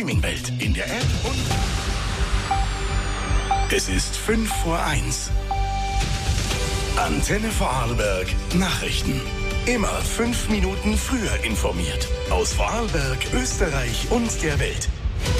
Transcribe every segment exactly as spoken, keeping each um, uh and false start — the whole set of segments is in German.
Streaming-Welt in der App und es ist fünf vor eins. Antenne Vorarlberg Nachrichten. Immer fünf Minuten früher informiert. Aus Vorarlberg, Österreich und der Welt.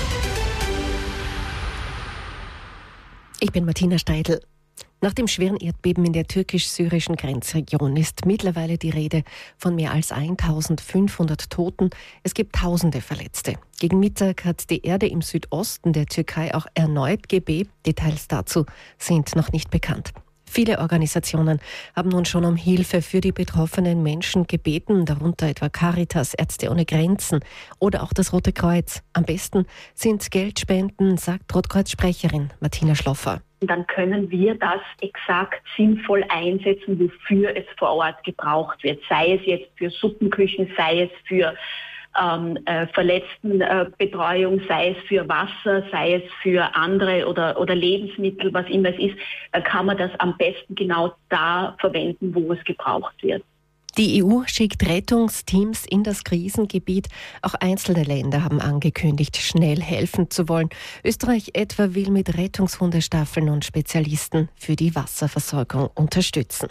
Ich bin Martina Steidl. Nach dem schweren Erdbeben in der türkisch-syrischen Grenzregion ist mittlerweile die Rede von mehr als eintausendfünfhundert Toten. Es gibt tausende Verletzte. Gegen Mittag hat die Erde im Südosten der Türkei auch erneut gebebt. Details dazu sind noch nicht bekannt. Viele Organisationen haben nun schon um Hilfe für die betroffenen Menschen gebeten, darunter etwa Caritas, Ärzte ohne Grenzen oder auch das Rote Kreuz. Am besten sind Geldspenden, sagt Rotkreuz-Sprecherin Martina Schloffer. Dann können wir das exakt sinnvoll einsetzen, wofür es vor Ort gebraucht wird. Sei es jetzt für Suppenküchen, sei es für ähm, äh, Verletztenbetreuung, äh, sei es für Wasser, sei es für andere oder, oder Lebensmittel, was immer es ist. Dann kann man das am besten genau da verwenden, wo es gebraucht wird. Die E U schickt Rettungsteams in das Krisengebiet. Auch einzelne Länder haben angekündigt, schnell helfen zu wollen. Österreich etwa will mit Rettungshundestaffeln und Spezialisten für die Wasserversorgung unterstützen.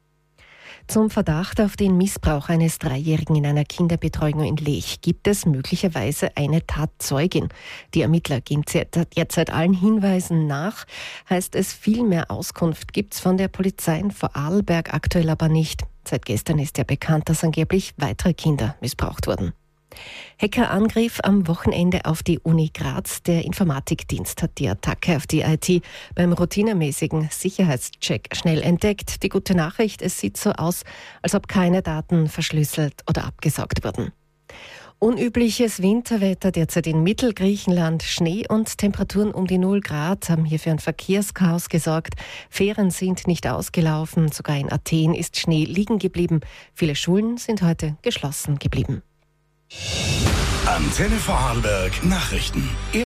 Zum Verdacht auf den Missbrauch eines Dreijährigen in einer Kinderbetreuung in Lech gibt es möglicherweise eine Tatzeugin. Die Ermittler gehen derzeit allen Hinweisen nach. Heißt es, viel mehr Auskunft gibt es von der Polizei in Vorarlberg aktuell aber nicht. Seit gestern ist ja bekannt, dass angeblich weitere Kinder missbraucht wurden. Hackerangriff am Wochenende auf die Uni Graz. Der Informatikdienst hat die Attacke auf die I T beim routinemäßigen Sicherheitscheck schnell entdeckt. Die gute Nachricht, es sieht so aus, als ob keine Daten verschlüsselt oder abgesaugt wurden. Unübliches Winterwetter derzeit in Mittelgriechenland. Schnee und Temperaturen um die null Grad haben hier für ein Verkehrschaos gesorgt. Fähren sind nicht ausgelaufen. Sogar in Athen ist Schnee liegen geblieben. Viele Schulen sind heute geschlossen geblieben. Antenne Vorarlberg Nachrichten.